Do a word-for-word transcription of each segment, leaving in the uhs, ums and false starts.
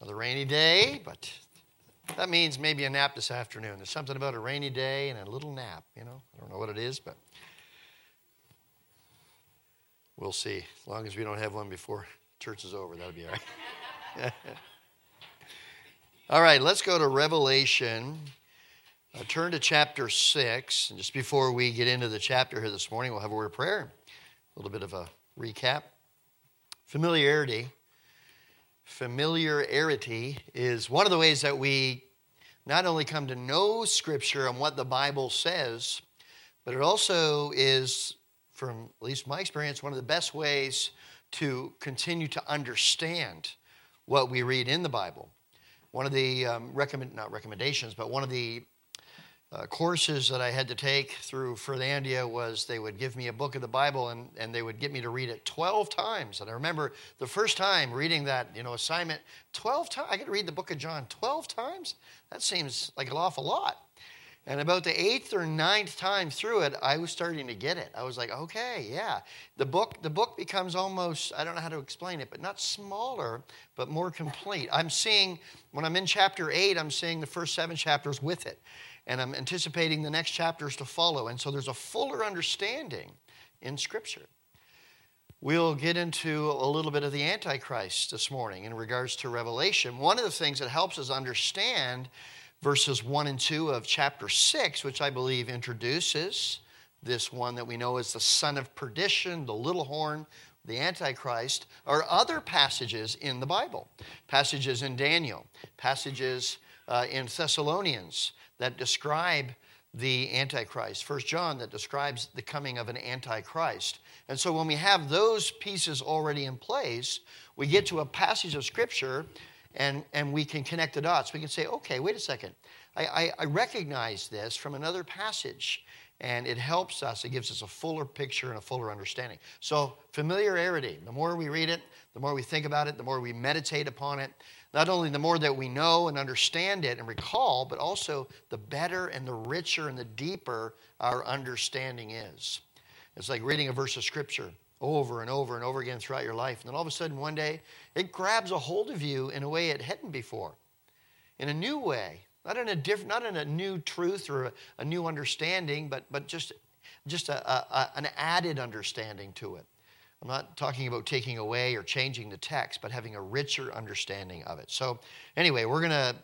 Another rainy day, but that means maybe a nap this afternoon. There's something about a rainy day and a little nap, you know. I don't know what it is, but we'll see. As long as we don't have one before church is over, that'll be all right. All right, let's go to Revelation. Uh, turn to chapter six. And just before we get into the chapter here this morning, we'll have a word of prayer. A little bit of a recap. Familiarity. Familiarity is one of the ways that we not only come to know Scripture and what the Bible says, but it also is, from at least my experience, one of the best ways to continue to understand what we read in the Bible. One of the, um, recommend, not recommendations, but one of the uh, courses that I had to take through Fernandia was they would give me a book of the Bible and, and they would get me to read it twelve times. And I remember the first time reading that, you know, assignment, twelve times. I could read the book of John twelve times? That seems like an awful lot. And about the eighth or ninth time through it, I was starting to get it. I was like, okay, yeah. The book, the book becomes almost, I don't know how to explain it, but not smaller, but more complete. I'm seeing, when I'm in chapter eight, I'm seeing the first seven chapters with it. And I'm anticipating the next chapters to follow. And so there's a fuller understanding in Scripture. We'll get into a little bit of the Antichrist this morning in regards to Revelation. One of the things that helps us understand verses one and two of chapter six, which I believe introduces this one that we know as the son of perdition, the little horn, the Antichrist, are other passages in the Bible. Passages in Daniel, passages uh, in Thessalonians that describe the Antichrist. First John that describes the coming of an Antichrist. And so when we have those pieces already in place, we get to a passage of Scripture and, and we can connect the dots. We can say, okay, wait a second. I, I, I recognize this from another passage. And it helps us. It gives us a fuller picture and a fuller understanding. So familiarity. The more we read it, the more we think about it, the more we meditate upon it. Not only the more that we know and understand it and recall, but also the better and the richer and the deeper our understanding is. It's like reading a verse of Scripture over and over and over again throughout your life. And then all of a sudden one day, it grabs a hold of you in a way it hadn't before. In a new way. Not in a different, not in a new truth or a, a new understanding, but, but just, just a, a, an added understanding to it. I'm not talking about taking away or changing the text, but having a richer understanding of it. So anyway, we're going to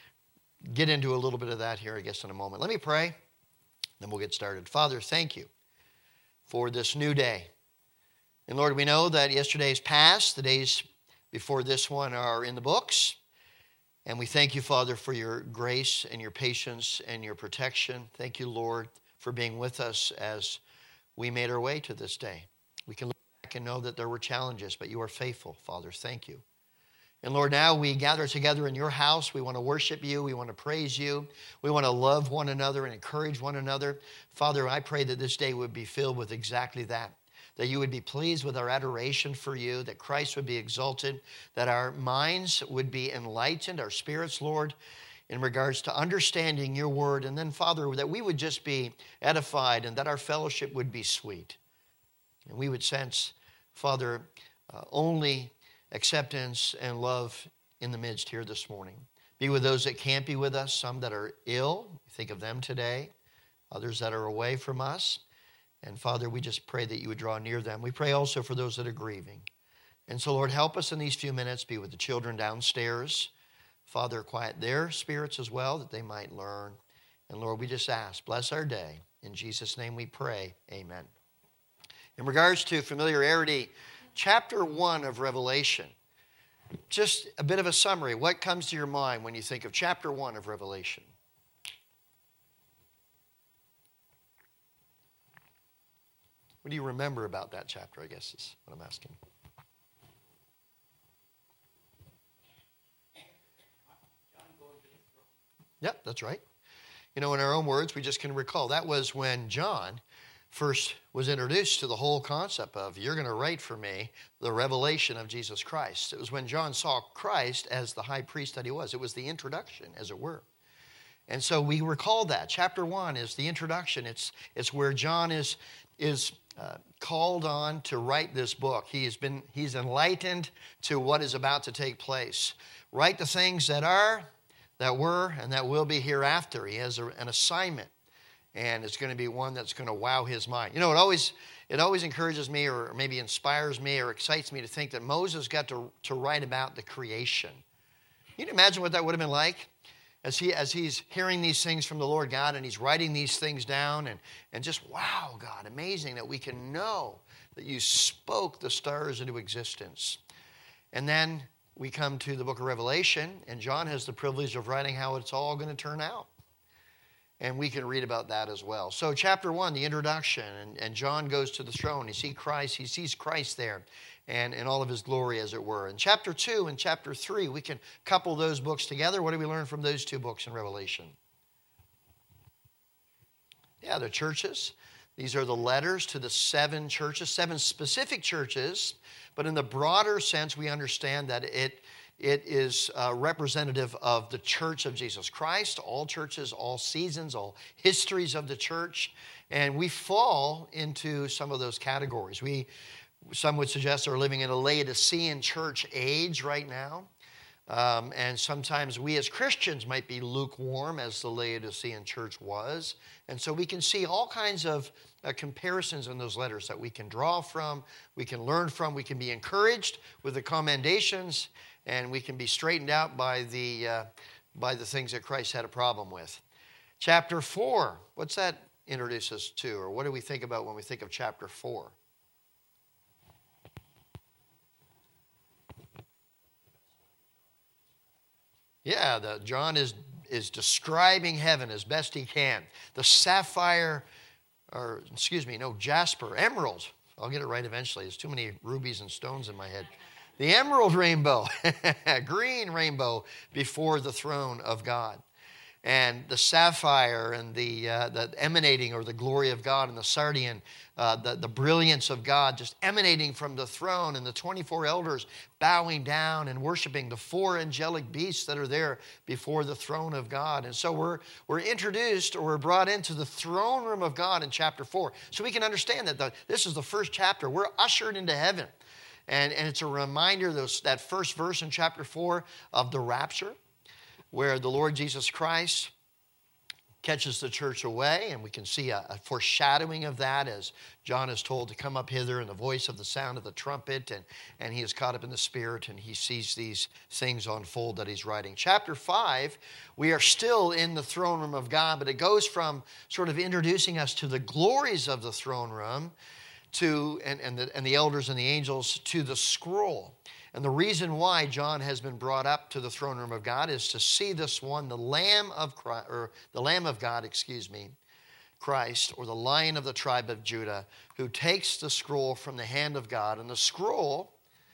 get into a little bit of that here, I guess, in a moment. Let me pray, then we'll get started. Father, thank you for this new day. And Lord, we know that yesterday's past, the days before this one are in the books. And we thank you, Father, for your grace and your patience and your protection. Thank you, Lord, for being with us as we made our way to this day. We can look back and know that there were challenges, but you are faithful, Father. Thank you. And Lord, now we gather together in your house. We want to worship you. We want to praise you. We want to love one another and encourage one another. Father, I pray that this day would be filled with exactly that. That you would be pleased with our adoration for you, that Christ would be exalted, that our minds would be enlightened, our spirits, Lord, in regards to understanding your word. And then, Father, that we would just be edified and that our fellowship would be sweet. And we would sense, Father, uh, only acceptance and love in the midst here this morning. Be with those that can't be with us, some that are ill. Think of them today. Others that are away from us. And Father, we just pray that you would draw near them. We pray also for those that are grieving. And so, Lord, help us in these few minutes. Be with the children downstairs. Father, quiet their spirits as well, that they might learn. And Lord, we just ask, bless our day. In Jesus' name we pray, amen. In regards to familiarity, chapter one of Revelation, just a bit of a summary. What comes to your mind when you think of chapter one of Revelation? What do you remember about that chapter, I guess is what I'm asking. Yep, that's right. You know, in our own words, we just can recall. That was when John first was introduced to the whole concept of, you're going to write for me the revelation of Jesus Christ. It was when John saw Christ as the high priest that he was. It was the introduction, as it were. And so we recall that. Chapter one is the introduction. It's, it's where John is... is uh, called on to write this book. He has been, he's enlightened to what is about to take place. Write the things that are, that were, and that will be hereafter. He has a, an assignment, and it's going to be one that's going to wow his mind. You know, it always it always encourages me, or maybe inspires me, or excites me to think that Moses got to, to write about the creation. Can you imagine what that would have been like? As he as he's hearing these things from the Lord God, and he's writing these things down, and, and just, wow, God, amazing that we can know that you spoke the stars into existence. And then we come to the book of Revelation, and John has the privilege of writing how it's all going to turn out. And we can read about that as well. So chapter one, the introduction, and, and John goes to the throne. He sees Christ, he sees Christ there, and in all of his glory, as it were. In chapter two and chapter three, we can couple those books together. What do we learn from those two books in Revelation? Yeah, the churches. These are the letters to the seven churches, seven specific churches, but in the broader sense, we understand that it, it is uh, representative of the church of Jesus Christ, all churches, all seasons, all histories of the church, and we fall into some of those categories. We, some would suggest, are living in a Laodicean church age right now. Um, and sometimes we as Christians might be lukewarm, as the Laodicean church was. And so we can see all kinds of uh, comparisons in those letters that we can draw from, we can learn from, we can be encouraged with the commendations, and we can be straightened out by the, uh, by the things that Christ had a problem with. Chapter four, what's that introduce us to? Or what do we think about when we think of chapter four? Yeah, the, John is, is describing heaven as best he can. The sapphire, or excuse me, no, jasper, emerald. I'll get it right eventually. There's too many rubies and stones in my head. The emerald rainbow, green rainbow before the throne of God. And the sapphire and the, uh, the emanating, or the glory of God, and the sardian, uh, the, the brilliance of God just emanating from the throne, and the twenty-four elders bowing down and worshiping the four angelic beasts that are there before the throne of God. And so we're, we're introduced, or we're brought into the throne room of God in chapter four. So we can understand that the, this is the first chapter. We're ushered into heaven. And, and it's a reminder, those, that first verse in chapter four, of the rapture, where the Lord Jesus Christ catches the church away, and we can see a, a foreshadowing of that as John is told to come up hither in the voice of the sound of the trumpet, and, and he is caught up in the Spirit, and he sees these things unfold that he's writing. Chapter five, we are still in the throne room of God, but it goes from sort of introducing us to the glories of the throne room to and, and, the, and the elders and the angels to the scroll. And the reason why John has been brought up to the throne room of God is to see this one, the Lamb of Christ, or the Lamb of God, excuse me, Christ, or the Lion of the tribe of Judah, who takes the scroll from the hand of God. And the scroll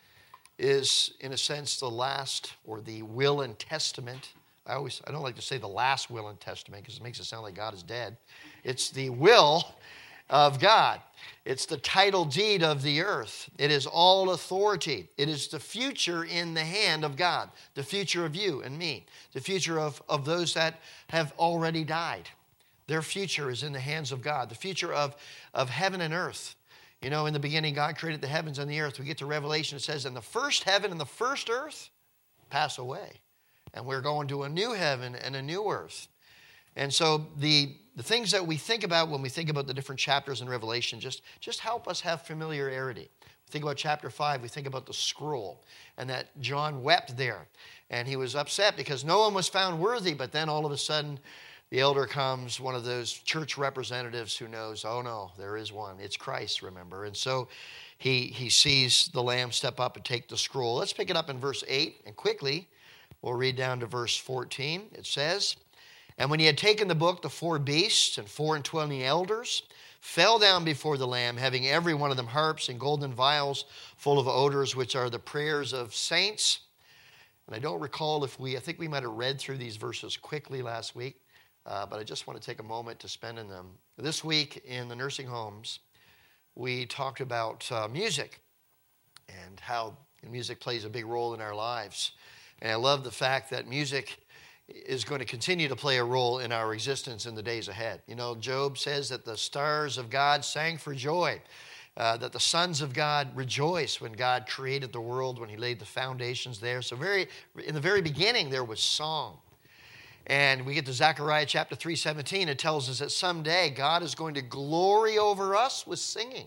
is, in a sense, the last, or the will and testament. I always, I don't like to say the last will and testament because it makes it sound like God is dead. It's the will of God. It's the title deed of the earth. It is all authority. It is the future in the hand of God, the future of you and me, the future of, of those that have already died. Their future is in the hands of God, the future of, of heaven and earth. You know, in the beginning, God created the heavens and the earth. We get to Revelation, it says, and the first heaven and the first earth pass away. And we're going to a new heaven and a new earth. And so the, the things that we think about when we think about the different chapters in Revelation just, just help us have familiarity. We think about chapter five, we think about the scroll, and that John wept there. And he was upset because no one was found worthy, but then all of a sudden the elder comes, one of those church representatives who knows, oh no, there is one. It's Christ, remember. And so he, he sees the Lamb step up and take the scroll. Let's pick it up in verse eight, and quickly we'll read down to verse fourteen. It says, and when he had taken the book, the four beasts and four and twenty elders fell down before the Lamb, having every one of them harps and golden vials full of odors, which are the prayers of saints. And I don't recall if we, I think we might have read through these verses quickly last week, uh, but I just want to take a moment to spend in them. This week in the nursing homes, we talked about uh, music and how music plays a big role in our lives. And I love the fact that music is going to continue to play a role in our existence in the days ahead. You know, Job says that the stars of God sang for joy. uh, that the sons of God rejoiced when God created the world, when he laid the foundations there. So very in the very beginning, there was song. And we get to Zechariah chapter three seventeen. It tells us that someday God is going to glory over us with singing.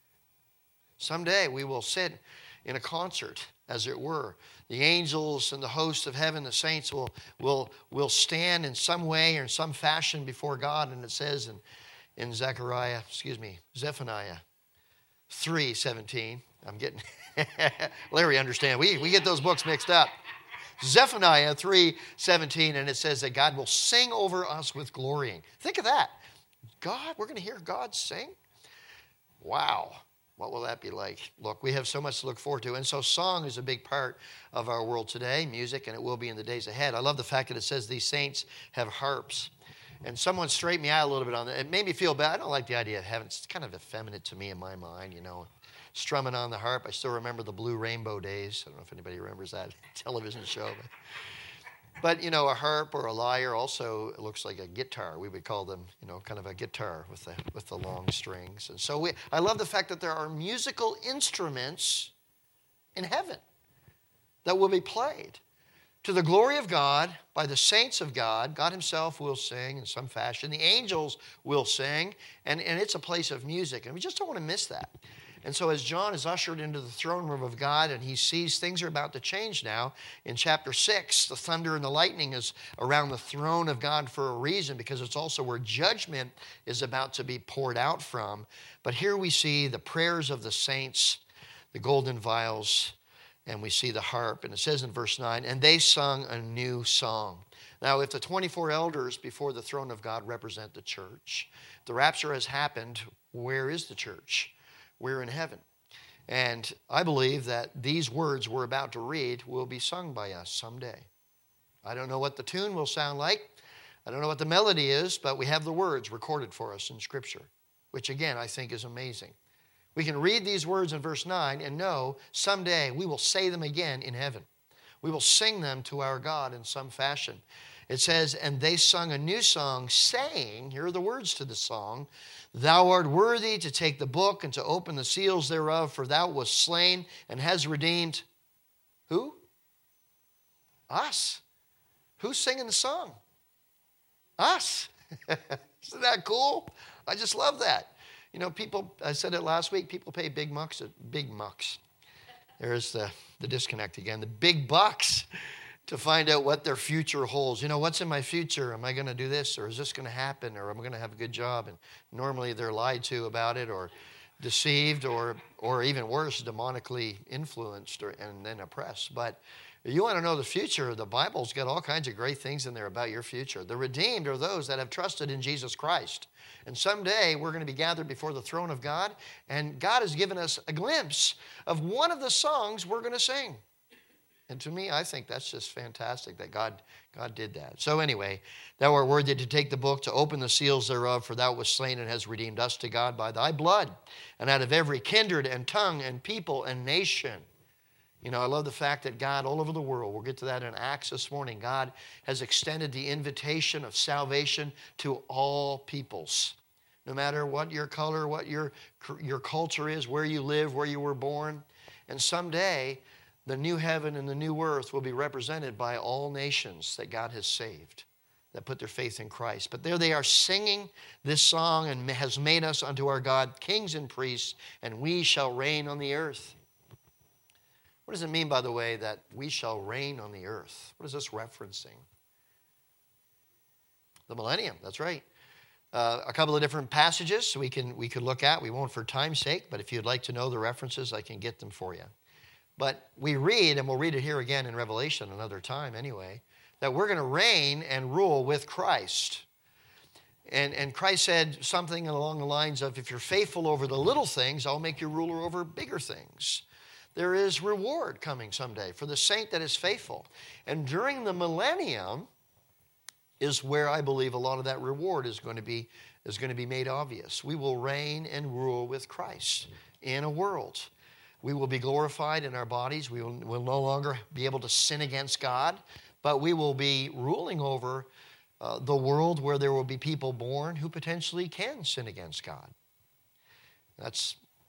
Someday we will sit in a concert, as it were. The angels and the hosts of heaven, the saints, will, will, will stand in some way or in some fashion before God. And it says in, in Zechariah, excuse me, Zephaniah three seventeen. I'm getting, Larry, understand. We, we get those books mixed up. Zephaniah three seventeen, and it says that God will sing over us with glorying. Think of that. God, we're going to hear God sing? Wow. What will that be like? Look, we have so much to look forward to. And so song is a big part of our world today, music, and it will be in the days ahead. I love the fact that it says these saints have harps. And someone straightened me out a little bit on that. It made me feel bad. I don't like the idea of having, it's kind of effeminate to me in my mind, you know. Strumming on the harp. I still remember the Blue Rainbow days. I don't know if anybody remembers that television show. But, but, you know, a harp or a lyre also looks like a guitar. We would call them, you know, kind of a guitar with the, with the long strings. And so we, I love the fact that there are musical instruments in heaven that will be played to the glory of God by the saints of God. God himself will sing in some fashion. The angels will sing, and, and it's a place of music. And we just don't want to miss that. And so as John is ushered into the throne room of God and he sees things are about to change now, in chapter six, the thunder and the lightning is around the throne of God for a reason, because it's also where judgment is about to be poured out from. But here we see the prayers of the saints, the golden vials, and we see the harp. And it says in verse nine, and they sung a new song. Now, if the twenty-four elders before the throne of God represent the church, the rapture has happened, where is the church? We're in heaven. And I believe that these words we're about to read will be sung by us someday. I don't know what the tune will sound like. I don't know what the melody is, but we have the words recorded for us in Scripture, which again I think is amazing. We can read these words in verse nine and know someday we will say them again in heaven. We will sing them to our God in some fashion. It says, and they sung a new song, saying, here are the words to the song, thou art worthy to take the book and to open the seals thereof, for thou wast slain and hast redeemed. Who? Us. Who's singing the song? Us. Isn't that cool? I just love that. You know, people, I said it last week, people pay big mucks, big mucks. There's the, the disconnect again. The big bucks to find out what their future holds. You know, what's in my future? Am I going to do this, or is this going to happen, or am I going to have a good job? And normally they're lied to about it, or deceived, or or even worse, demonically influenced or, and then oppressed. But you want to know the future, the Bible's got all kinds of great things in there about your future. The redeemed are those that have trusted in Jesus Christ. And someday we're going to be gathered before the throne of God, and God has given us a glimpse of one of the songs we're going to sing. And to me, I think that's just fantastic that God, God did that. So anyway, thou art worthy to take the book, to open the seals thereof, for thou wast slain and hast redeemed us to God by thy blood, and out of every kindred and tongue and people and nation. You know, I love the fact that God all over the world, we'll get to that in Acts this morning, God has extended the invitation of salvation to all peoples. No matter what your color, what your, your culture is, where you live, where you were born. And someday, the new heaven and the new earth will be represented by all nations that God has saved, that put their faith in Christ. But there they are singing this song, and has made us unto our God kings and priests, and we shall reign on the earth. What does it mean, by the way, that we shall reign on the earth? What is this referencing? The millennium, that's right. Uh, a couple of different passages we can we could look at. We won't for time's sake, but if you'd like to know the references, I can get them for you. But we read, and we'll read it here again in Revelation another time anyway, that we're going to reign and rule with Christ. And, and Christ said something along the lines of, if you're faithful over the little things, I'll make you ruler over bigger things. There is reward coming someday for the saint that is faithful. And during the millennium is where I believe a lot of that reward is going to be, is going to be made obvious. We will reign and rule with Christ in a world. We will be glorified in our bodies. We will, will no longer be able to sin against God, but we will be ruling over uh, the world where there will be people born who potentially can sin against God. That's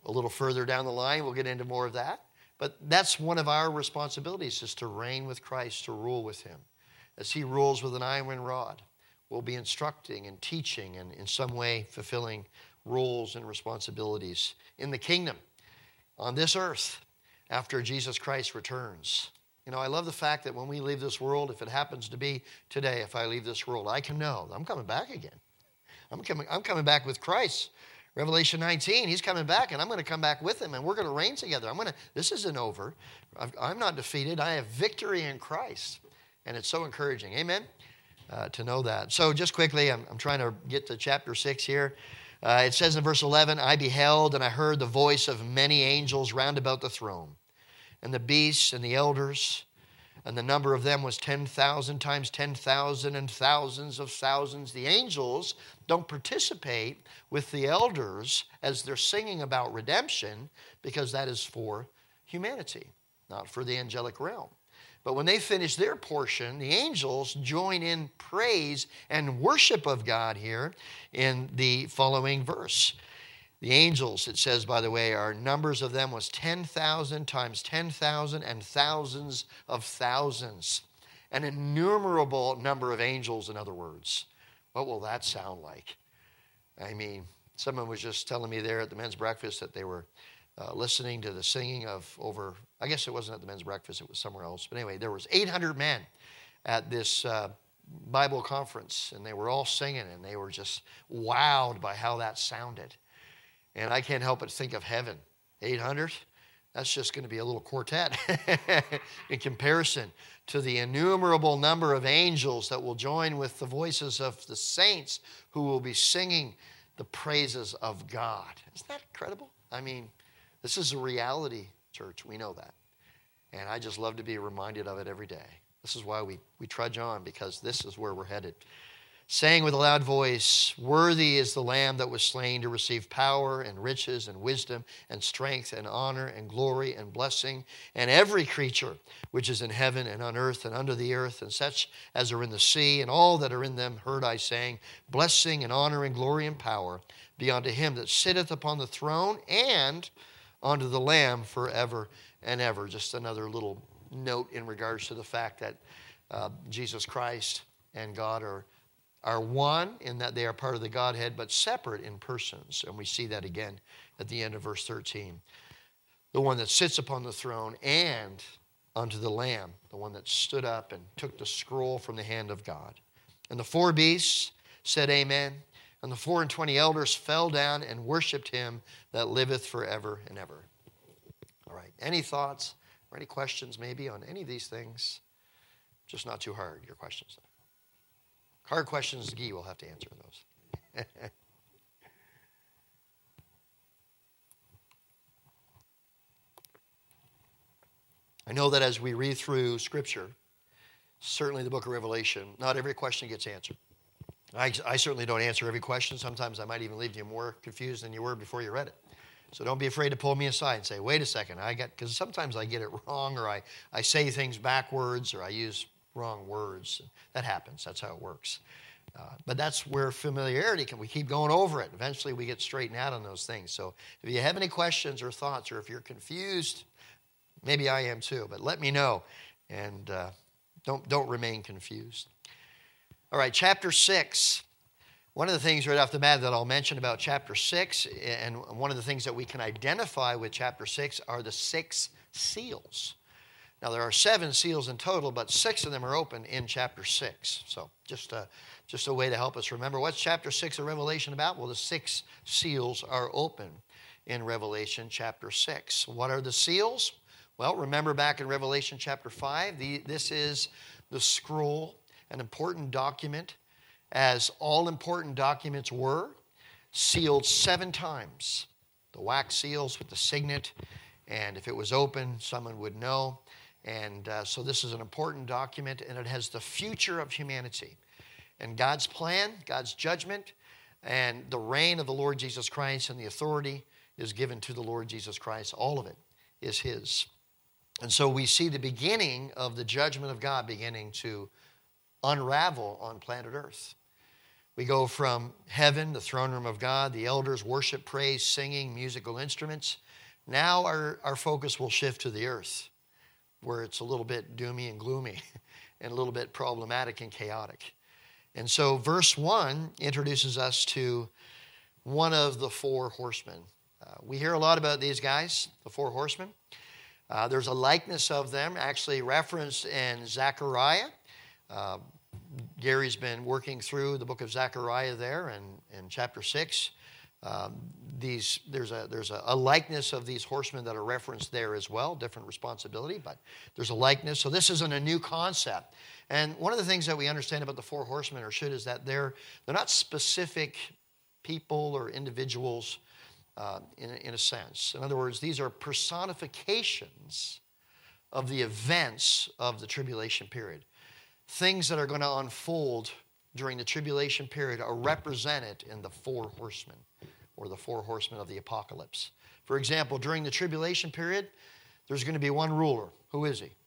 a little further down the line, we'll get into more of that. But that's one of our responsibilities, is to reign with Christ, to rule with him. As he rules with an iron rod, we'll be instructing and teaching and in some way fulfilling roles and responsibilities in the kingdom on this earth after Jesus Christ returns. You know, I love the fact that when we leave this world, if it happens to be today, if I leave this world, I can know I'm coming back again. I'm coming, I'm coming back with Christ. Revelation nineteen, he's coming back, and I'm going to come back with him, and we're going to reign together. I'm going to. This isn't over. I've, I'm not defeated. I have victory in Christ, and it's so encouraging. Amen? Uh, to know that. So just quickly, I'm, I'm trying to get to chapter six here. Uh, it says in verse eleven, I beheld, and I heard the voice of many angels round about the throne, and the beasts and the elders, and the number of them was ten thousand times ten thousand and thousands of thousands. The angels don't participate with the elders as they're singing about redemption, because that is for humanity, not for the angelic realm. But when they finish their portion, the angels join in praise and worship of God here in the following verse. The angels, it says, by the way, our numbers of them was ten thousand times ten thousand and thousands of thousands. An innumerable number of angels, in other words. What will that sound like? I mean, someone was just telling me there at the men's breakfast that they were uh, listening to the singing of over, I guess it wasn't at the men's breakfast, it was somewhere else. But anyway, there was eight hundred men at this uh, Bible conference, and they were all singing, and they were just wowed by how that sounded. And I can't help but think of heaven. eight hundred? That's just going to be a little quartet in comparison to the innumerable number of angels that will join with the voices of the saints who will be singing the praises of God. Isn't that incredible? I mean, this is a reality, church. We know that. And I just love to be reminded of it every day. This is why we, we trudge on, because this is where we're headed. Saying with a loud voice, worthy is the Lamb that was slain to receive power and riches and wisdom and strength and honor and glory and blessing. And every creature which is in heaven and on earth and under the earth, and such as are in the sea, and all that are in them, heard I saying, blessing and honor and glory and power be unto him that sitteth upon the throne and unto the Lamb forever and ever. Just another little note in regards to the fact that uh, Jesus Christ and God are are one in that they are part of the Godhead, but separate in persons. And we see that again at the end of verse thirteen. The one that sits upon the throne and unto the Lamb, the one that stood up and took the scroll from the hand of God. And the four beasts said amen, and the four and twenty elders fell down and worshipped him that liveth forever and ever. All right, any thoughts or any questions maybe on any of these things? Just not too hard, your questions. Hard questions, Guy will have to answer those. I know that as we read through Scripture, certainly the book of Revelation, not every question gets answered. I, I certainly don't answer every question. Sometimes I might even leave you more confused than you were before you read it. So don't be afraid to pull me aside and say, wait a second, I got, because sometimes I get it wrong, or I, I say things backwards, or I use wrong words. That happens. That's how it works. Uh, but that's where familiarity can, we keep going over it. Eventually we get straightened out on those things. So if you have any questions or thoughts, or if you're confused, maybe I am too, but let me know, and uh, don't, don't remain confused. All right, chapter six. One of the things right off the bat that I'll mention about chapter six, and one of the things that we can identify with chapter six, are the six seals. Now, there are seven seals in total, but six of them are open in chapter six. So just a, just a way to help us remember. What's chapter six of Revelation about? Well, the six seals are open in Revelation chapter six. What are the seals? Well, remember back in Revelation chapter five, the, this is the scroll, an important document, as all important documents were, sealed seven times. The wax seals with the signet, and if it was open, someone would know. And uh, so this is an important document, and it has the future of humanity. And God's plan, God's judgment, and the reign of the Lord Jesus Christ and the authority is given to the Lord Jesus Christ. All of it is his. And so we see the beginning of the judgment of God beginning to unravel on planet Earth. We go from heaven, the throne room of God, the elders, worship, praise, singing, musical instruments. Now our, our focus will shift to the earth, where it's a little bit doomy and gloomy and a little bit problematic and chaotic. And so verse one introduces us to one of the four horsemen. Uh, we hear a lot about these guys, the four horsemen. Uh, there's a likeness of them actually referenced in Zechariah. Uh, Gary's been working through the book of Zechariah there in, in chapter six. Um, these, there's a, there's a, a likeness of these horsemen that are referenced there as well, different responsibility, but there's a likeness. So this isn't a new concept. And one of the things that we understand about the four horsemen, or should, is that they're, they're not specific people or individuals uh, in, in a sense. In other words, these are personifications of the events of the tribulation period. Things that are going to unfold during the tribulation period are represented in the four horsemen, or the four horsemen of the apocalypse. For example, during the tribulation period, there's going to be one ruler. Who is he?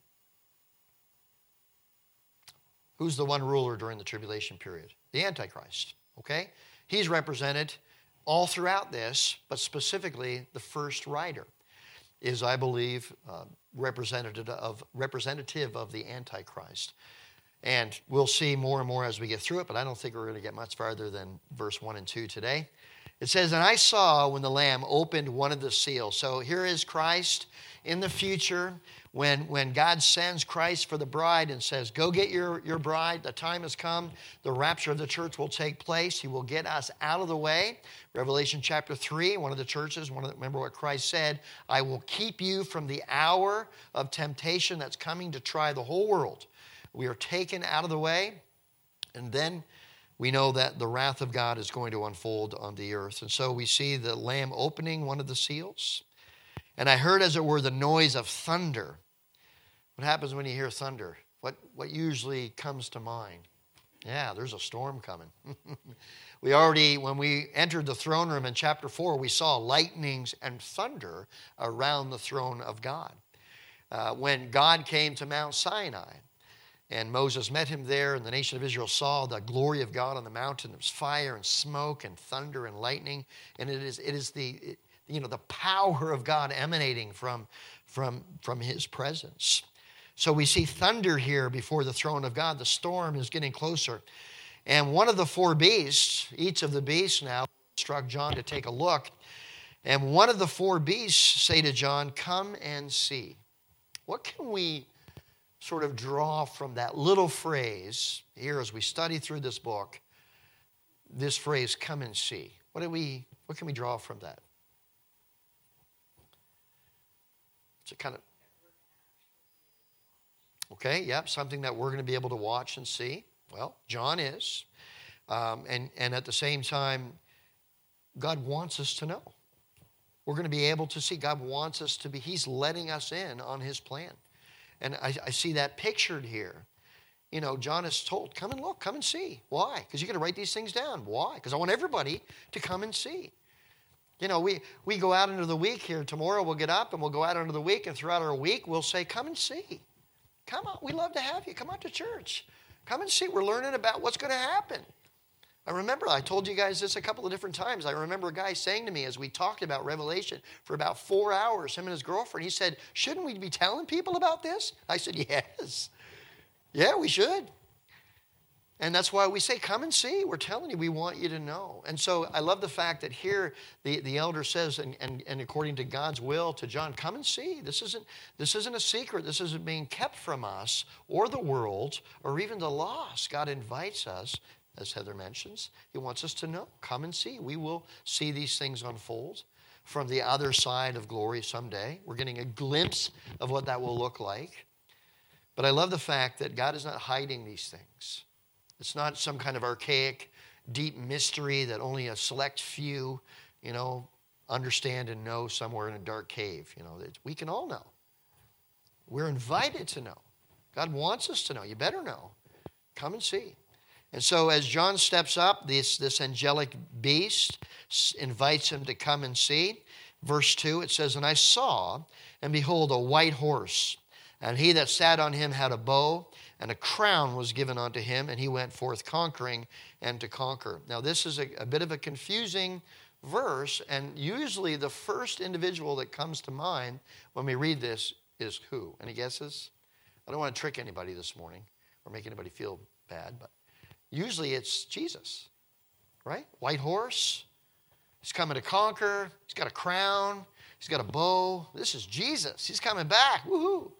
Who's the one ruler during the tribulation period? The Antichrist, okay? He's represented all throughout this, but specifically the first rider is, I believe, uh, representative of, representative of the Antichrist. And we'll see more and more as we get through it, but I don't think we're going to get much farther than verse one and two today. It says, and I saw when the Lamb opened one of the seals. So here is Christ in the future when, when God sends Christ for the bride and says, go get your, your bride. The time has come. The rapture of the church will take place. He will get us out of the way. Revelation chapter three, one of the churches, one of the, remember what Christ said, I will keep you from the hour of temptation that's coming to try the whole world. We are taken out of the way, and then we know that the wrath of God is going to unfold on the earth. And so we see the Lamb opening one of the seals. And I heard, as it were, the noise of thunder. What happens when you hear thunder? What, what usually comes to mind? Yeah, there's a storm coming. We already, when we entered the throne room in chapter four, we saw lightnings and thunder around the throne of God. Uh, when God came to Mount Sinai, and Moses met him there, and the nation of Israel saw the glory of God on the mountain. There was fire and smoke and thunder and lightning. And it is, it is the, it, you know, the power of God emanating from, from, from his presence. So we see thunder here before the throne of God. The storm is getting closer. And one of the four beasts, each of the beasts now, instruct John to take a look. And one of the four beasts say to John, come and see. What can we sort of draw from that little phrase here as we study through this book, this phrase, come and see? What do we, what can we draw from that? It's a kind of, okay, yep, something that we're going to be able to watch and see. Well, John is. Um, and, and at the same time, God wants us to know. We're going to be able to see. God wants us to be, he's letting us in on his plan. And I, I see that pictured here. You know, John is told, come and look, come and see. Why? Because you're going to write these things down. Why? Because I want everybody to come and see. You know, we, we go out into the week here. Tomorrow we'll get up and we'll go out into the week. And throughout our week, we'll say, come and see. Come on. We love to have you. Come out to church. Come and see. We're learning about what's going to happen. I remember, I told you guys this a couple of different times. I remember a guy saying to me as we talked about Revelation for about four hours, him and his girlfriend, he said, shouldn't we be telling people about this? I said, yes. Yeah, we should. And that's why we say, come and see. We're telling you, we want you to know. And so I love the fact that here the, the elder says, and, and, and according to God's will to John, come and see. This isn't, this isn't a secret. This isn't being kept from us or the world or even the lost. God invites us, as Heather mentions. He wants us to know. Come and see. We will see these things unfold from the other side of glory someday. We're getting a glimpse of what that will look like. But I love the fact that God is not hiding these things. It's not some kind of archaic, deep mystery that only a select few, you know, understand and know somewhere in a dark cave. You know, that we can all know. We're invited to know. God wants us to know. You better know. Come and see. And so as John steps up, this, this angelic beast invites him to come and see. Verse two, it says, and I saw, and behold, a white horse, and he that sat on him had a bow, and a crown was given unto him, and he went forth conquering and to conquer. Now, this is a, a bit of a confusing verse, and usually the first individual that comes to mind when we read this is who? Any guesses? I don't want to trick anybody this morning or make anybody feel bad, but usually it's Jesus, right? White horse. He's coming to conquer. He's got a crown. He's got a bow. This is Jesus. He's coming back. Woohoo!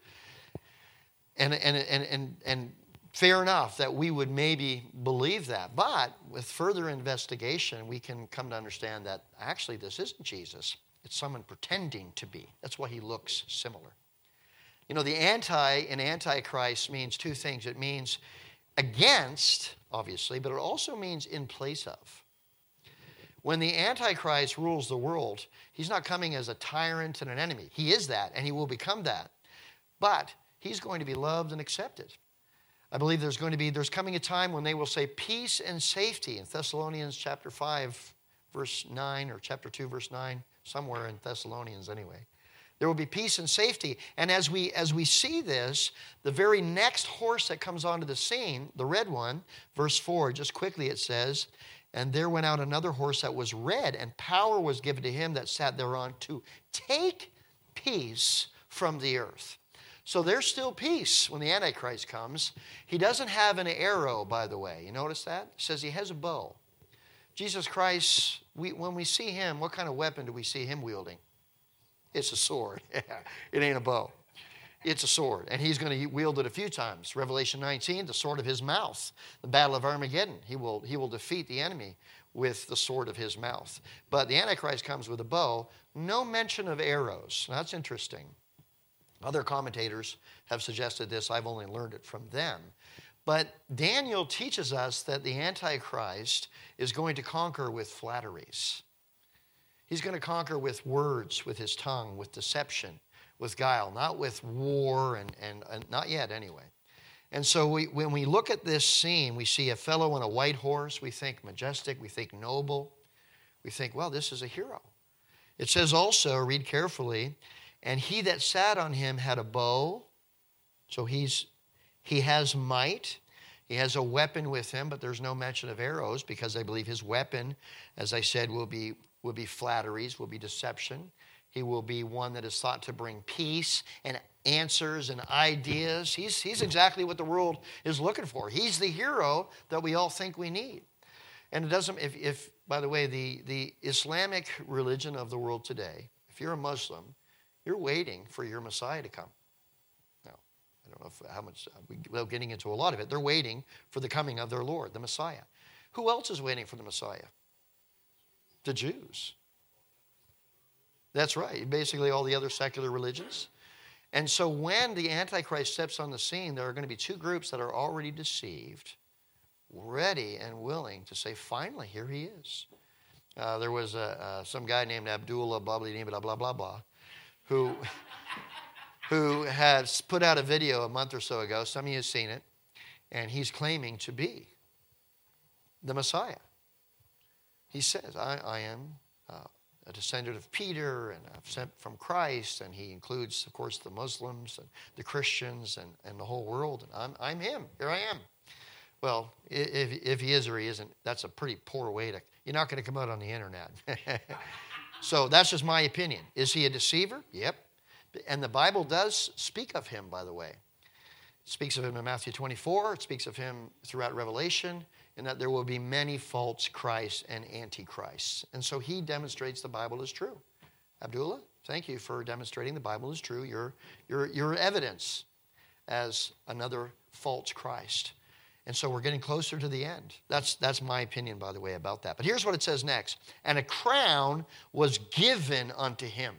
And, and, and, and, and fair enough that we would maybe believe that. But with further investigation, we can come to understand that actually this isn't Jesus. It's someone pretending to be. That's why he looks similar. You know, the anti in Antichrist means two things. It means against, obviously, but it also means in place of. When the Antichrist rules the world, he's not coming as a tyrant and an enemy. He is that, and he will become that. But he's going to be loved and accepted. I believe there's going to be, there's coming a time when they will say peace and safety in Thessalonians chapter five, verse nine, or chapter two, verse nine, somewhere in Thessalonians anyway. There will be peace and safety. And as we, as we see this, the very next horse that comes onto the scene, the red one, verse four, just quickly it says, and there went out another horse that was red, and power was given to him that sat thereon to take peace from the earth. So there's still peace when the Antichrist comes. He doesn't have an arrow, by the way. You notice that? It says he has a bow. Jesus Christ, we, when we see him, what kind of weapon do we see him wielding? It's a sword. It ain't a bow. It's a sword. And he's going to wield it a few times. Revelation nineteen, the sword of his mouth. The battle of Armageddon. He will, he will defeat the enemy with the sword of his mouth. But the Antichrist comes with a bow. No mention of arrows. Now, that's interesting. Other commentators have suggested this. I've only learned it from them. But Daniel teaches us that the Antichrist is going to conquer with flatteries. He's going to conquer with words, with his tongue, with deception, with guile, not with war, and, and, and not yet anyway. And so we, when we look at this scene, we see a fellow on a white horse. We think majestic. We think noble. We think, well, this is a hero. It says also, read carefully, and he that sat on him had a bow. So he's he has might. He has a weapon with him, but there's no mention of arrows because I believe his weapon, as I said, will be, will be flatteries, will be deception. He will be one that is thought to bring peace and answers and ideas. He's, he's exactly what the world is looking for. He's the hero that we all think we need. And it doesn't, if, if by the way, the, the Islamic religion of the world today, if you're a Muslim, you're waiting for your Messiah to come. Now, I don't know if, how much, without getting into a lot of it, they're waiting for the coming of their Lord, the Messiah. Who else is waiting for the Messiah? The Jews. That's right, basically all the other secular religions. And so when the Antichrist steps on the scene, there are going to be two groups that are already deceived, ready and willing to say, finally, here he is. Uh, there was a, uh, some guy named Abdullah, blah, blah, blah, blah, blah, blah, who, who has put out a video a month or so ago. Some of you have seen it. And he's claiming to be the Messiah. He says, I, I am uh, a descendant of Peter and I'm sent from Christ. And he includes, of course, the Muslims and the Christians and, and the whole world. And I'm, I'm him. Here I am. Well, if, if he is or he isn't, that's a pretty poor way to... You're not going to come out on the internet. So that's just my opinion. Is he a deceiver? Yep. And the Bible does speak of him, by the way. It speaks of him in Matthew twenty-four. It speaks of him throughout Revelation, and that there will be many false Christs and antichrists. And so he demonstrates the Bible is true. Abdullah, thank you for demonstrating the Bible is true. Your, your, your evidence as another false Christ. And so we're getting closer to the end. That's, that's my opinion, by the way, about that. But here's what it says next. And a crown was given unto him.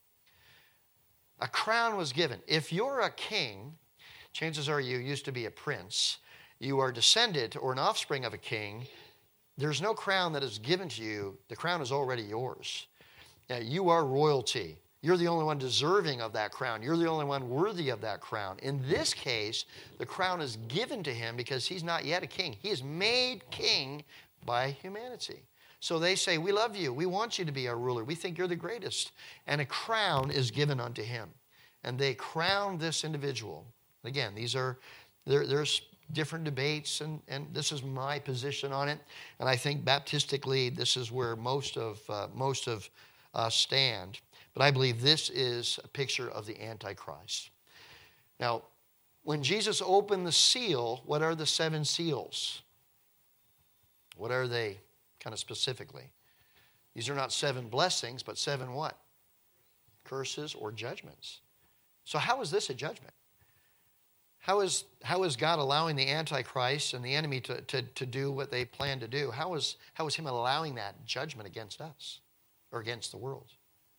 A crown was given. If you're a king, chances are you used to be a prince. You are descended or an offspring of a king. There's no crown that is given to you. The crown is already yours. Now, you are royalty. You're the only one deserving of that crown. You're the only one worthy of that crown. In this case, the crown is given to him because he's not yet a king. He is made king by humanity. So they say, we love you. We want you to be our ruler. We think you're the greatest. And a crown is given unto him. And they crown this individual. Again, these are There, there's different debates, and, and this is my position on it. And I think baptistically, this is where most of uh, most of us stand. But I believe this is a picture of the Antichrist. Now, when Jesus opened the seal, what are the seven seals? What are they, kind of specifically? These are not seven blessings, but seven what? Curses or judgments. So how is this a judgment? How is, how is God allowing the Antichrist and the enemy to, to, to do what they plan to do? How is, how is him allowing that judgment against us or against the world?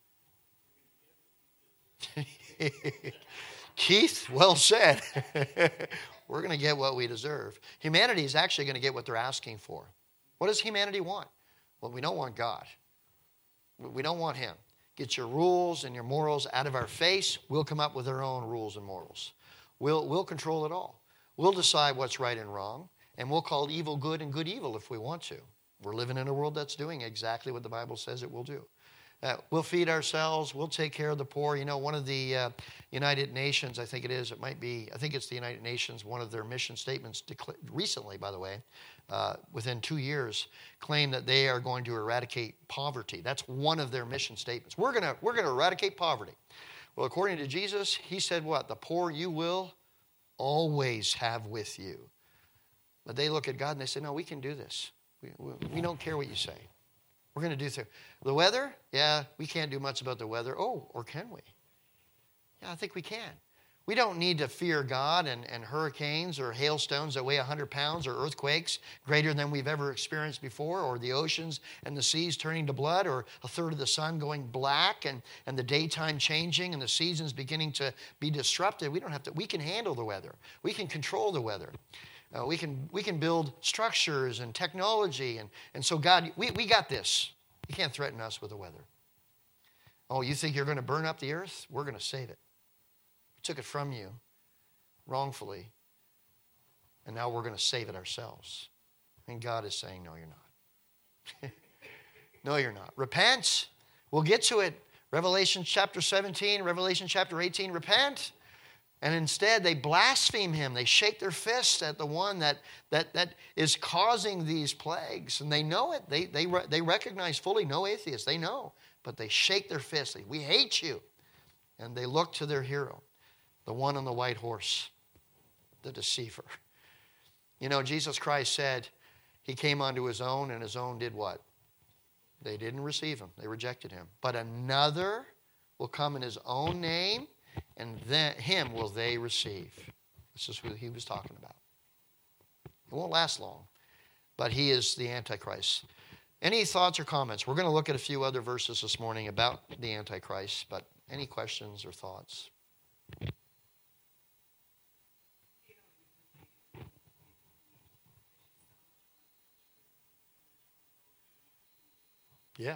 Keith, well said. We're going to get what we deserve. Humanity is actually going to get what they're asking for. What does humanity want? Well, we don't want God. We don't want him. Get your rules and your morals out of our face. We'll come up with our own rules and morals. We'll, we'll control it all. We'll decide what's right and wrong, and we'll call evil good and good evil if we want to. We're living in a world that's doing exactly what the Bible says it will do. Uh, we'll feed ourselves. We'll take care of the poor. You know, one of the uh, United Nations, I think it is, it might be, I think it's the United Nations, one of their mission statements decla- recently, by the way, uh, within two years, claim that they are going to eradicate poverty. That's one of their mission statements. We're going to we're going to eradicate poverty. Well, according to Jesus, he said what? The poor you will always have with you. But they look at God and they say, no, we can do this. We, we, we don't care what you say. We're going to do things. The weather? Yeah, we can't do much about the weather. Oh, or can we? Yeah, I think we can. We don't need to fear God and, and hurricanes or hailstones that weigh one hundred pounds or earthquakes greater than we've ever experienced before, or the oceans and the seas turning to blood, or a third of the sun going black and, and the daytime changing and the seasons beginning to be disrupted. We don't have to. We can handle the weather. We can control the weather. Uh, we can we can build structures and technology. And, and so God, we, we got this. You can't threaten us with the weather. Oh, you think you're going to burn up the earth? We're going to save it. We took it from you wrongfully, and now we're going to save it ourselves. And God is saying, no, you're not. No, you're not. Repent. We'll get to it. Revelation chapter seventeen, Revelation chapter eighteen, repent. And instead, they blaspheme him. They shake their fists at the one that, that, that is causing these plagues. And they know it. They, they, they recognize fully, no atheists. They know. But they shake their fists. They, we hate you. And they look to their hero, the one on the white horse, the deceiver. You know, Jesus Christ said he came unto his own, and his own did what? They didn't receive him. They rejected him. But another will come in his own name, and then him will they receive. This is who he was talking about. It won't last long, but he is the Antichrist. Any thoughts or comments? We're going to look at a few other verses this morning about the Antichrist, but any questions or thoughts? Yeah.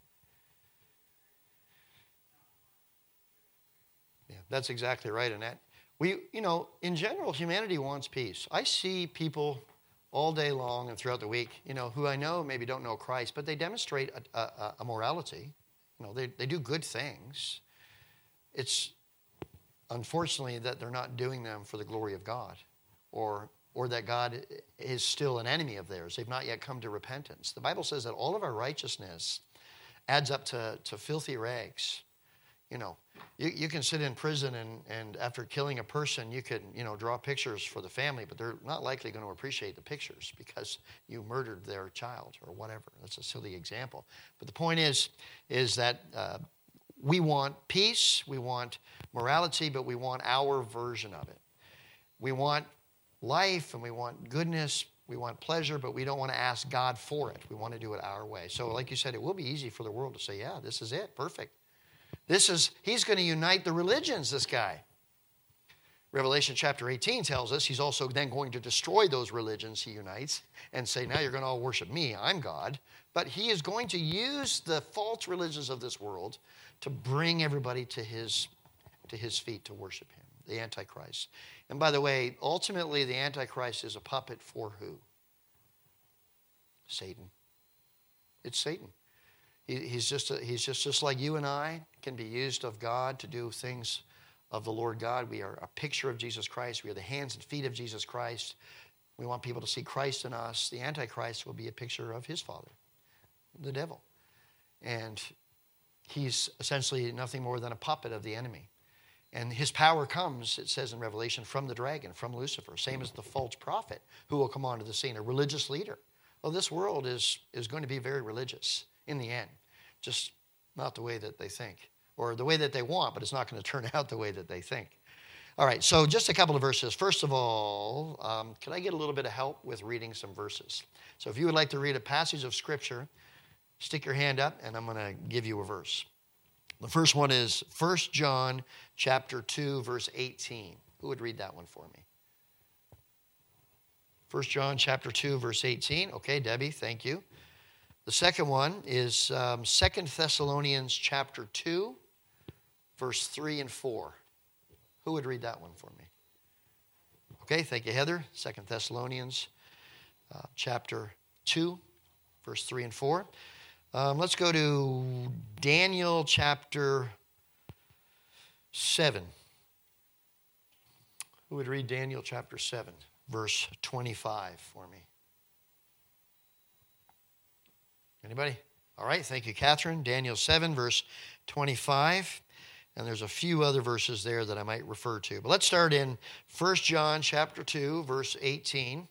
Yeah, that's exactly right. And that we, you know, in general, humanity wants peace. I see people all day long and throughout the week, you know, who I know maybe don't know Christ, but they demonstrate a, a, a morality. You know, they, they do good things. It's unfortunately that they're not doing them for the glory of God, or or that God is still an enemy of theirs. They've not yet come to repentance. The Bible says that all of our righteousness adds up to, to filthy rags. You know, you, you can sit in prison and, and after killing a person, you can, you know, draw pictures for the family, but they're not likely going to appreciate the pictures because you murdered their child or whatever. That's a silly example. But the point is, is that uh, we want peace, we want morality, but we want our version of it. We want life and we want goodness, we want pleasure, but we don't want to ask God for it. We want to do it our way. So like you said, it will be easy for the world to say, yeah, this is it, perfect. This is, he's going to unite the religions, this guy. Revelation chapter eighteen tells us he's also then going to destroy those religions he unites and say, now you're going to all worship me, I'm God. But he is going to use the false religions of this world to bring everybody to his, to his feet to worship him, the Antichrist. And by the way, ultimately the Antichrist is a puppet for who? Satan. It's Satan. He, he's just a, he's just, just like you and I can be used of God to do things of the Lord God. We are a picture of Jesus Christ. We are the hands and feet of Jesus Christ. We want people to see Christ in us. The Antichrist will be a picture of his father, the devil. And he's essentially nothing more than a puppet of the enemy. And his power comes, it says in Revelation, from the dragon, from Lucifer, same as the false prophet who will come onto the scene, a religious leader. Well, this world is, is going to be very religious in the end, just not the way that they think, or the way that they want, but it's not going to turn out the way that they think. All right, so just a couple of verses. First of all, um, could I get a little bit of help with reading some verses? So if you would like to read a passage of Scripture, stick your hand up, and I'm going to give you a verse. The first one is First John chapter two, verse eighteen. Who would read that one for me? First John chapter two, verse eighteen. Okay, Debbie, thank you. The second one is um, Second Thessalonians chapter two, verse three and four. Who would read that one for me? Okay, thank you, Heather. Second Thessalonians uh, chapter two, verse three and four. Um, let's go to Daniel chapter seven. Who would read Daniel chapter seven, verse twenty-five for me? Anybody? All right, thank you, Catherine. Daniel seven, verse twenty-five. And there's a few other verses there that I might refer to. But let's start in First John chapter two, verse eighteen.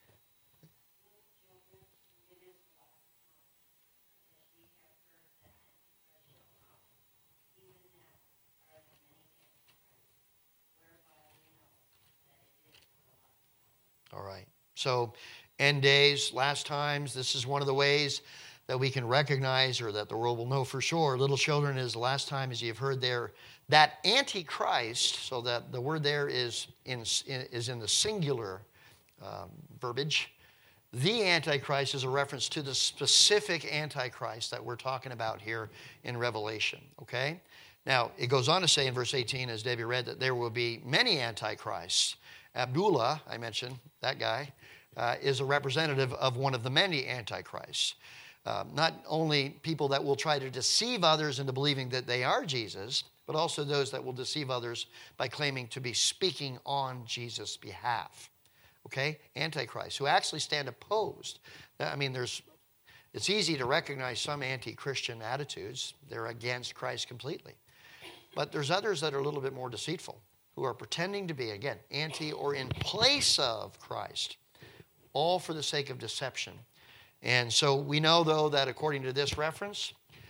All right. So, end days, last times, this is one of the ways that we can recognize, or that the world will know for sure. Little children is the last time, as you've heard there, that Antichrist, so that the word there is in, is in the singular um, verbiage. The Antichrist is a reference to the specific Antichrist that we're talking about here in Revelation, okay? Now, it goes on to say in verse eighteen, as Debbie read, that there will be many Antichrists. Abdullah, I mentioned, that guy, uh, is a representative of one of the many Antichrists. Uh, not only people that will try to deceive others into believing that they are Jesus, but also those that will deceive others by claiming to be speaking on Jesus' behalf. Okay? Antichrists, who actually stand opposed. I mean, there's, it's easy to recognize some anti-Christian attitudes. They're against Christ completely. But there's others that are a little bit more deceitful, who are pretending to be, again, anti or in place of Christ, all for the sake of deception. And so we know, though, that according to this reference,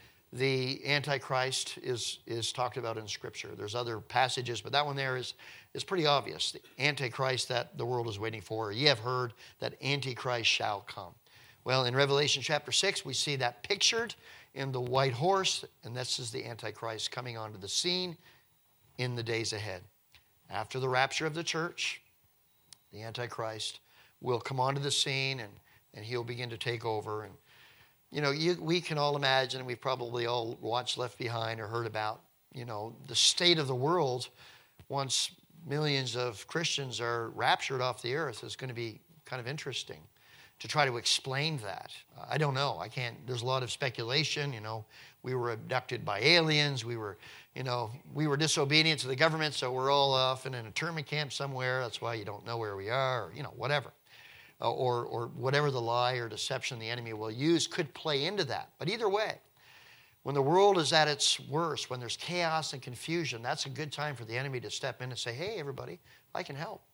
the Antichrist is, is talked about in Scripture. There's other passages, but that one there is, is pretty obvious. The Antichrist that the world is waiting for. Ye have heard that Antichrist shall come. Well, in Revelation chapter six, we see that pictured in the white horse, and this is the Antichrist coming onto the scene in the days ahead. After the rapture of the church, the Antichrist will come onto the scene, and, and he'll begin to take over. And, you know, you, we can all imagine, and we've probably all watched Left Behind or heard about, you know, the state of the world once millions of Christians are raptured off the earth is going to be kind of interesting to try to explain that. Uh, I don't know. I can't. There's a lot of speculation. You know, we were abducted by aliens. We were, you know, we were disobedient to the government, so we're all off in an internment camp somewhere. That's why you don't know where we are, or, you know, whatever. Uh, or, or whatever the lie or deception the enemy will use could play into that. But either way, when the world is at its worst, when there's chaos and confusion, that's a good time for the enemy to step in and say, hey, everybody, I can help.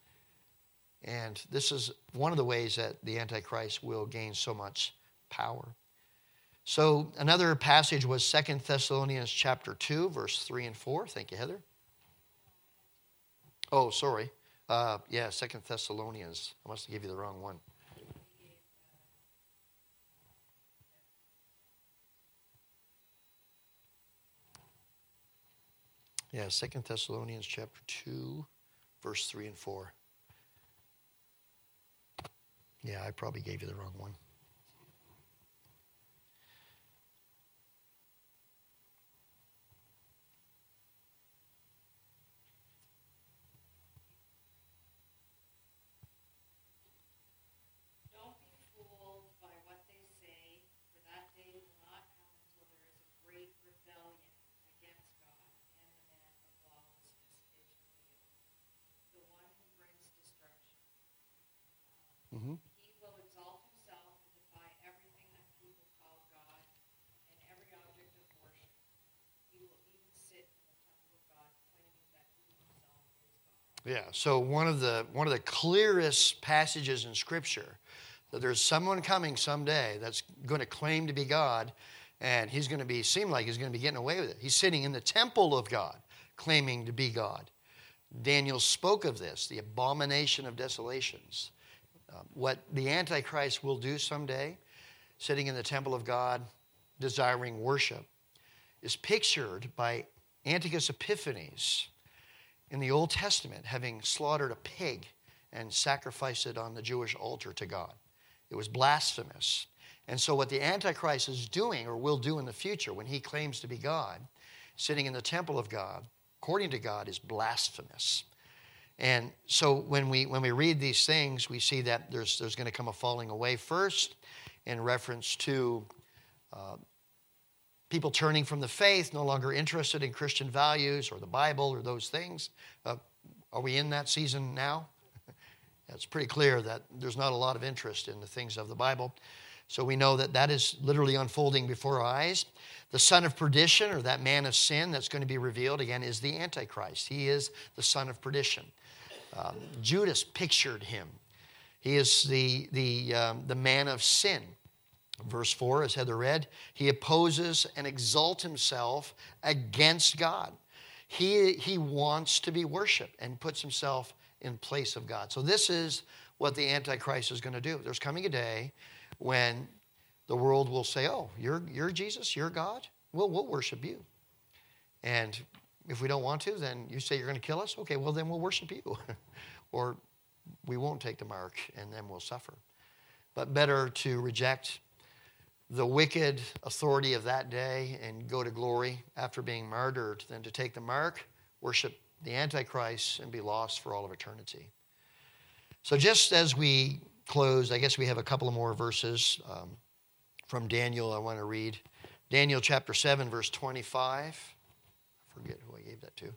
And this is one of the ways that the Antichrist will gain so much power. So another passage was Second Thessalonians chapter two, verse three and four. Thank you, Heather. Oh, sorry. Uh, yeah, Second Thessalonians. I must have given you the wrong one. Yeah, Second Thessalonians chapter two, verse three and four. Yeah, I probably gave you the wrong one. Don't be fooled by what they say, for that day will not come until there is a great rebellion against God and the man of lawlessness Mm-hmm. He will exalt himself and defy everything that people call God and every object of worship. He will even sit in the temple of God, claiming that he himself is God. Yeah, so one of the one of the clearest passages in Scripture that there's someone coming someday that's going to claim to be God, and he's going to be seem like he's going to be getting away with it. He's sitting in the temple of God, claiming to be God. Daniel spoke of this, the abomination of desolations. Uh, what the Antichrist will do someday, sitting in the temple of God, desiring worship, is pictured by Antiochus Epiphanes in the Old Testament, having slaughtered a pig and sacrificed it on the Jewish altar to God. It was blasphemous. And so what the Antichrist is doing, or will do in the future, when he claims to be God, sitting in the temple of God, according to God, is blasphemous. And so when we when we read these things, we see that there's there's going to come a falling away first in reference to uh, people turning from the faith, no longer interested in Christian values or the Bible or those things. Uh, are we in that season now? It's pretty clear that there's not a lot of interest in the things of the Bible. So we know that that is literally unfolding before our eyes. The son of perdition, or that man of sin that's going to be revealed, again, is the Antichrist. He is the son of perdition. Um, Judas pictured him. He is the, the, um, the man of sin. Verse four, as Heather read, he opposes and exalts himself against God. He, he wants to be worshiped and puts himself in place of God. So this is what the Antichrist is going to do. There's coming a day when the world will say, oh, you're, you're Jesus, you're God? Well, we'll worship you. And if we don't want to, then you say you're going to kill us? Okay, well, then we'll worship you. Or we won't take the mark, and then we'll suffer. But better to reject the wicked authority of that day and go to glory after being martyred than to take the mark, worship the Antichrist, and be lost for all of eternity. So just as we close, I guess we have a couple of more verses um, from Daniel I want to read. Daniel chapter seven, verse twenty-five. I forget who I gave that to.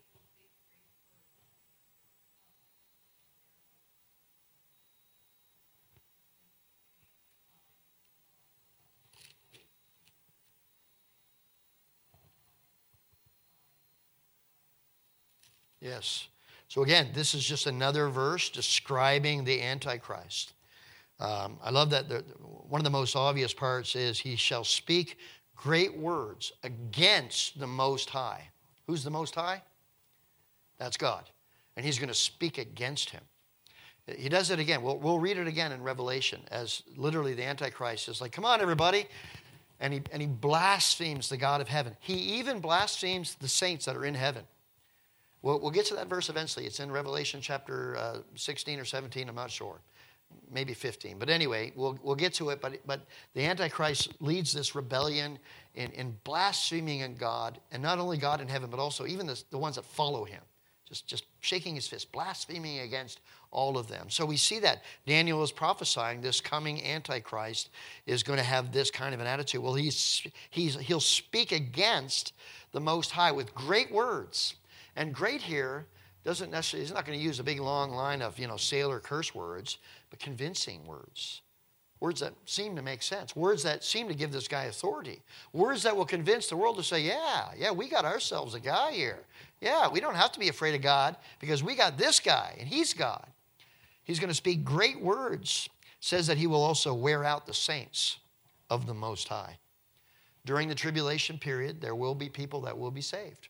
Yes. So again, this is just another verse describing the Antichrist. Um, I love that the, one of the most obvious parts is he shall speak great words against the Most High. Who's the Most High? That's God. And he's going to speak against him. He does it again. We'll, we'll read it again in Revelation as literally the Antichrist is like, come on, everybody. And he, and he blasphemes the God of heaven. He even blasphemes the saints that are in heaven. We'll, we'll get to that verse eventually. It's in Revelation chapter uh, sixteen or seventeen, I'm not sure. Maybe fifteen. But anyway, we'll, we'll get to it. But, but the Antichrist leads this rebellion in, in blaspheming in God, and not only God in heaven, but also even the, the ones that follow him. Just, just shaking his fist, blaspheming against all of them. So we see that Daniel is prophesying this coming Antichrist is going to have this kind of an attitude. Well, he's, he's, he'll speak against the Most High with great words. And great here doesn't necessarily, he's not going to use a big long line of, you know, sailor curse words, but convincing words. Words that seem to make sense. Words that seem to give this guy authority. Words that will convince the world to say, yeah, yeah, we got ourselves a guy here. Yeah, we don't have to be afraid of God because we got this guy and he's God. He's going to speak great words. It says that he will also wear out the saints of the Most High. During the tribulation period, there will be people that will be saved.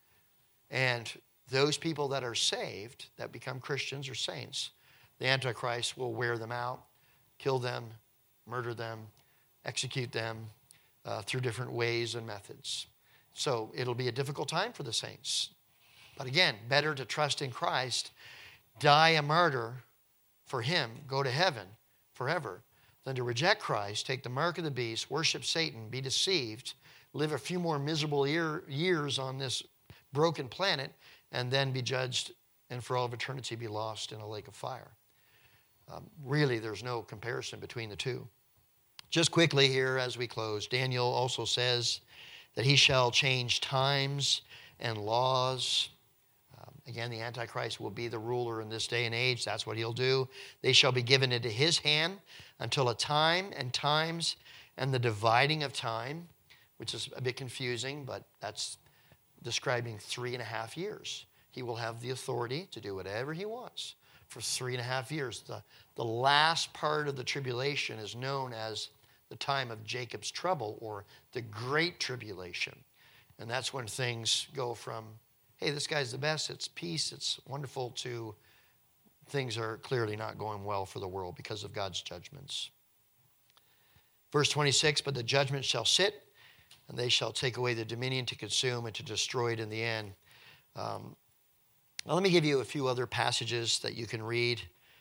And those people that are saved, that become Christians or saints, the Antichrist will wear them out, kill them, murder them, execute them uh, through different ways and methods. So it'll be a difficult time for the saints. But again, better to trust in Christ, die a martyr for him, go to heaven forever, than to reject Christ, take the mark of the beast, worship Satan, be deceived, live a few more miserable year, years on this broken planet, and then be judged and for all of eternity be lost in a lake of fire. Um, really, there's no comparison between the two. Just quickly here as we close, Daniel also says that he shall change times and laws. Um, Again, the Antichrist will be the ruler in this day and age. That's what he'll do. They shall be given into his hand until a time and times and the dividing of time, which is a bit confusing, but that's describing three and a half years. He will have the authority to do whatever he wants for three and a half years. The, the last part of the tribulation is known as the time of Jacob's trouble, or the Great Tribulation. And that's when things go from, hey, this guy's the best, it's peace, it's wonderful, to things are clearly not going well for the world because of God's judgments. Verse twenty-six, but the judgment shall sit, and they shall take away the dominion to consume and to destroy it in the end. Um, now let me give you a few other passages that you can read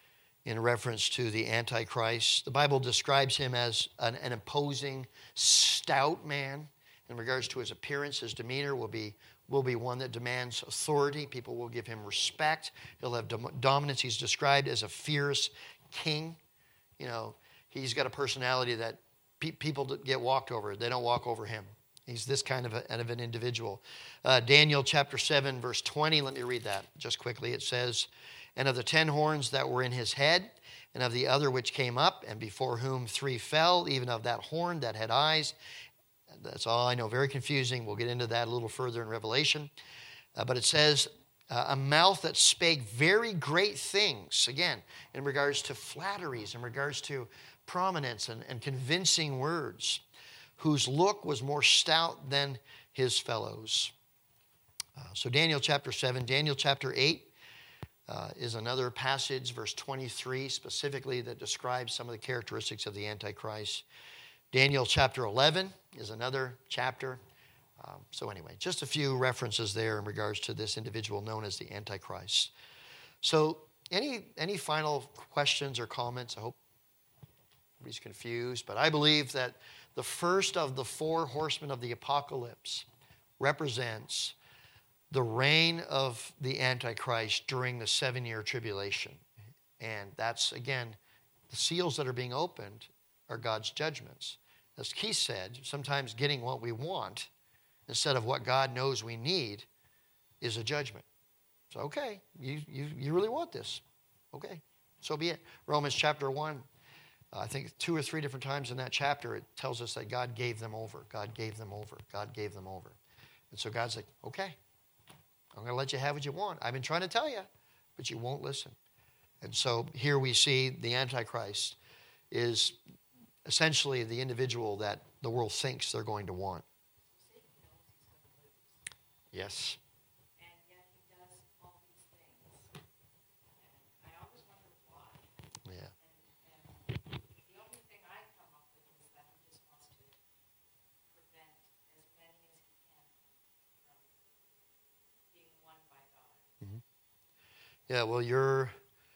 in reference to the Antichrist. The Bible describes him as an, an imposing, stout man. In regards to his appearance, his demeanor will be, will be one that demands authority. People will give him respect. He'll have dom- dominance. He's described as a fierce king. You know, he's got a personality that pe- people get walked over. They don't walk over him. He's this kind of, a, of an individual. Uh, Daniel chapter seven, verse twenty. Let me read that just quickly. It says, and of the ten horns that were in his head, and of the other which came up, and before whom three fell, even of that horn that had eyes. That's all I know. Very confusing. We'll get into that a little further in Revelation. Uh, but it says, uh, a mouth that spake very great things, again, in regards to flatteries, in regards to prominence and, and convincing words, whose look was more stout than his fellows. Uh, so Daniel chapter seven, Daniel chapter eight uh, is another passage, verse twenty-three specifically, that describes some of the characteristics of the Antichrist. Daniel chapter eleven is another chapter. Um, so anyway, just a few references there in regards to this individual known as the Antichrist. So any, any final questions or comments? I hope nobody's confused, but I believe that the first of the four horsemen of the apocalypse represents the reign of the Antichrist during the seven-year tribulation. And that's, again, the seals that are being opened are God's judgments. As Keith said, sometimes getting what we want instead of what God knows we need is a judgment. So, okay, you, you, you really want this. Okay, so be it. Romans chapter one, uh, I think two or three different times in that chapter, it tells us that God gave them over. God gave them over. God gave them over. And so God's like, okay, I'm going to let you have what you want. I've been trying to tell you, but you won't listen. And so here we see the Antichrist is essentially the individual that the world thinks they're going to want. Yes. And yet he does all these things. And I always wonder why. Yeah. And, and the only thing I come up with is that he just wants to prevent as many as he can from being won by God. Mm-hmm. Yeah, well, your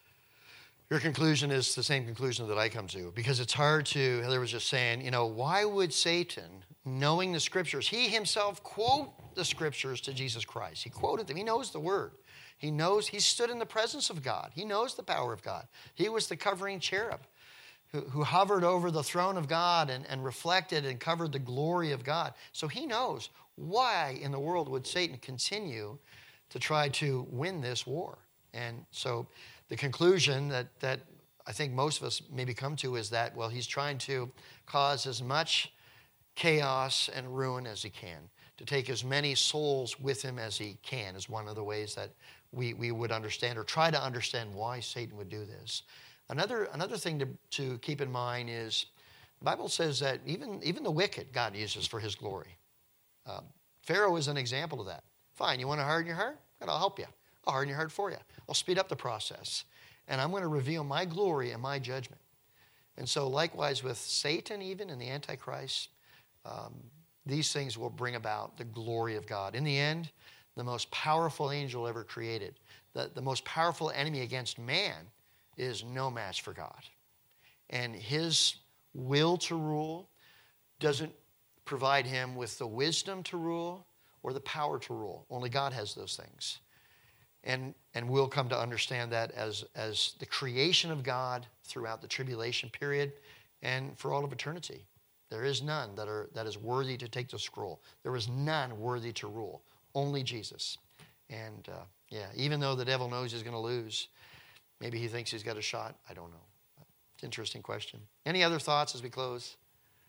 your conclusion is the same conclusion that I come to, because it's hard to, Heather was just saying, you know, why would Satan, knowing the Scriptures, he himself quote the Scriptures to Jesus Christ. He quoted them. He knows the Word. He knows, he stood in the presence of God. He knows the power of God. He was the covering cherub who, who hovered over the throne of God and, and reflected and covered the glory of God. So he knows, why in the world would Satan continue to try to win this war? And so the conclusion that, that I think most of us maybe come to is that, well, he's trying to cause as much chaos and ruin as he can, to take as many souls with him as he can, is one of the ways that we, we would understand or try to understand why Satan would do this. Another, another thing to, to keep in mind is the Bible says that even, even the wicked God uses for his glory. Uh, Pharaoh is an example of that. Fine, you want to harden your heart? Good, I'll help you. I'll harden your heart for you. I'll speed up the process. And I'm going to reveal my glory and my judgment. And so likewise with Satan even and the Antichrist, um, these things will bring about the glory of God. In the end, the most powerful angel ever created, the, the most powerful enemy against man is no match for God. And his will to rule doesn't provide him with the wisdom to rule or the power to rule. Only God has those things. And, and we'll come to understand that as, as the creation of God throughout the tribulation period and for all of eternity. There is none that, are, that is worthy to take the scroll. There is none worthy to rule. Only Jesus. And uh, yeah, even though the devil knows he's going to lose, maybe he thinks he's got a shot. I don't know. It's an interesting question. Any other thoughts as we close?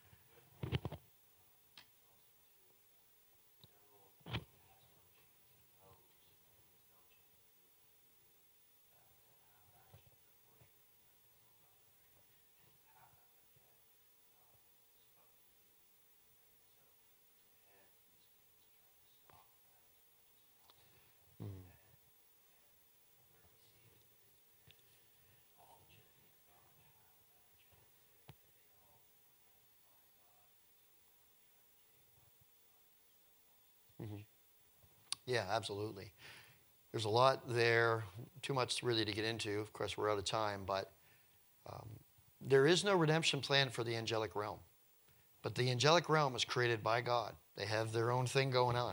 Mm-hmm. Yeah, absolutely. There's a lot there, too much really to get into. Of course, we're out of time, but um, there is no redemption plan for the angelic realm. But the angelic realm is created by God. They have their own thing going on.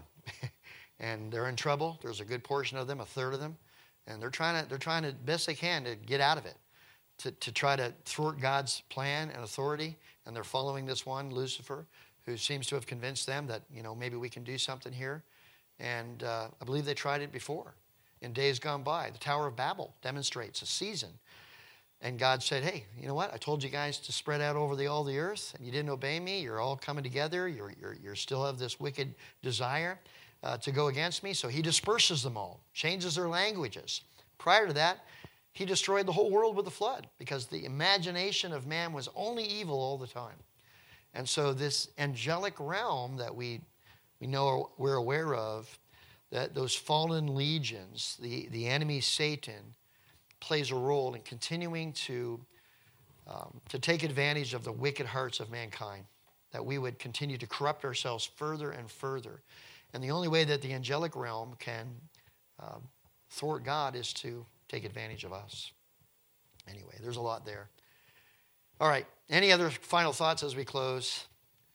And they're in trouble. There's a good portion of them, a third of them. And they're trying to, they're trying to best they can to get out of it, to, to try to thwart God's plan and authority. And they're following this one, Lucifer, who seems to have convinced them that, you know, maybe we can do something here. And uh, I believe they tried it before in days gone by. The Tower of Babel demonstrates a season. And God said, hey, you know what? I told you guys to spread out over the, all the earth, and you didn't obey me. You're all coming together. You're, you're, you're still have this wicked desire uh, to go against me. So he disperses them all, changes their languages. Prior to that, he destroyed the whole world with the flood because the imagination of man was only evil all the time. And so this angelic realm that we we know we're aware of, that those fallen legions, the, the enemy Satan, plays a role in continuing to, um, to take advantage of the wicked hearts of mankind, that we would continue to corrupt ourselves further and further. And the only way that the angelic realm can um, thwart God is to take advantage of us. Anyway, there's a lot there. All right, any other final thoughts as we close?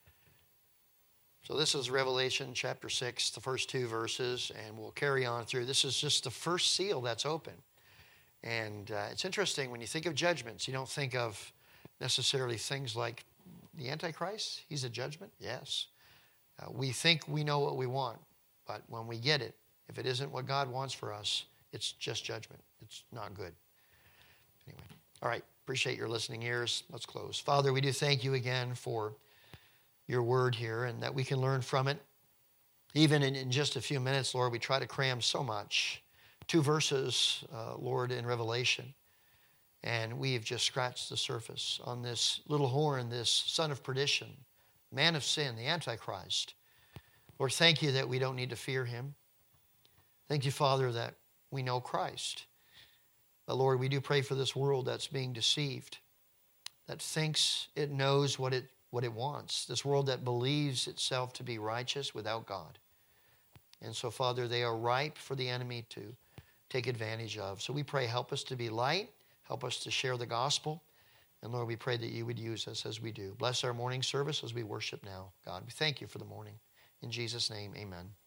So this is Revelation chapter six, the first two verses, and we'll carry on through. This is just the first seal that's open. And uh, it's interesting, when you think of judgments, you don't think of necessarily things like the Antichrist. He's a judgment, yes. Uh, we think we know what we want, but when we get it, if it isn't what God wants for us, it's just judgment. It's not good. Anyway, all right, appreciate your listening ears. Let's close. Father, we do thank you again for your word here and that we can learn from it. Even in, in just a few minutes, Lord, we try to cram so much. Two verses, uh, Lord, in Revelation. And we've just scratched the surface on this little horn, this son of perdition, man of sin, the Antichrist. Lord, thank you that we don't need to fear him. Thank you, Father, that we know Christ. But Lord, we do pray for this world that's being deceived, that thinks it knows what it what it wants, this world that believes itself to be righteous without God. And so, Father, they are ripe for the enemy to take advantage of. So we pray, help us to be light, help us to share the gospel, and Lord, we pray that you would use us as we do. Bless our morning service as we worship now, God. We thank you for the morning. In Jesus' name, amen.